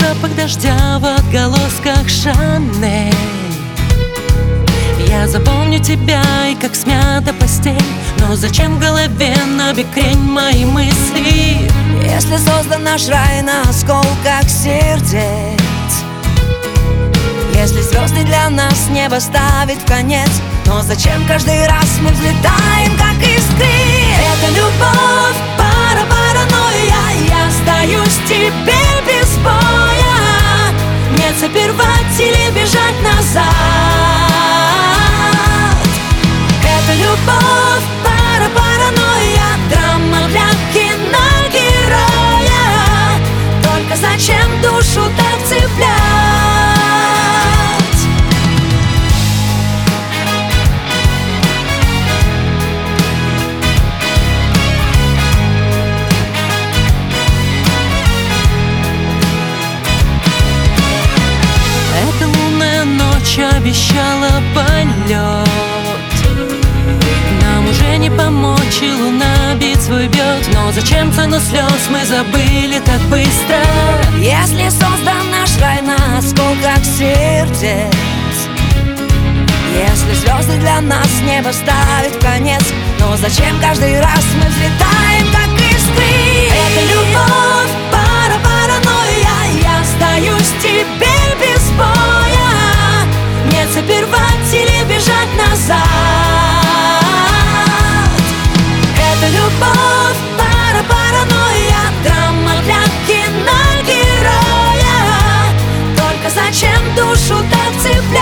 запах дождя в отголосках Шанель. Я запомню тебя и как смята постель, но зачем в голове набекрень мои мысли? Если создан наш рай на осколках сердец, если звезды для нас небо ставит в конец, но зачем каждый раз мы взлетаем, как искры? Это любовь, паранойя, я остаюсь теперь без боя. Нет сопервать или бежать назад. Это любовь, паранойя, драма для киногероя. Только зачем душу так цеплять? Эта лунная ночь обещала полет. Нам уже не помочь, и луна бит свой бьет. Но зачем цену слез мы забыли так быстро? Если создан наш рай на осколках сердец, если звезды для нас небо ставит в конец, но зачем каждый раз мы взлетаем, как искры? Это любовь, паранойя, я остаюсь теперь без боя. Нет сопервать или бежать назад. Это любовь, паранойя, драма для киногероя. Только зачем душу так цеплять?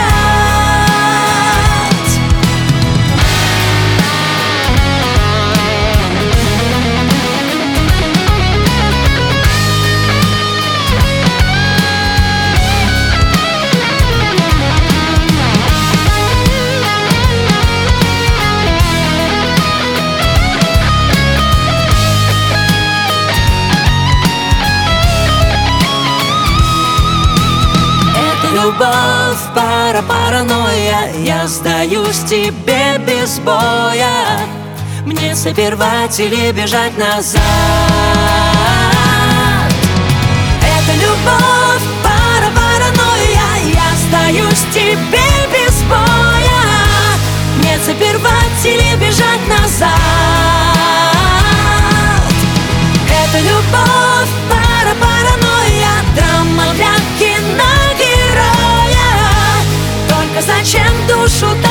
Любовь, паранойя, я сдаюсь тебе без боя. Мне сопервать или бежать назад. Это любовь, паранойя, я сдаюсь теперь без боя. Нет сопервать или бежать назад. Это любовь, паранойя, драма для киногероя. Только зачем душу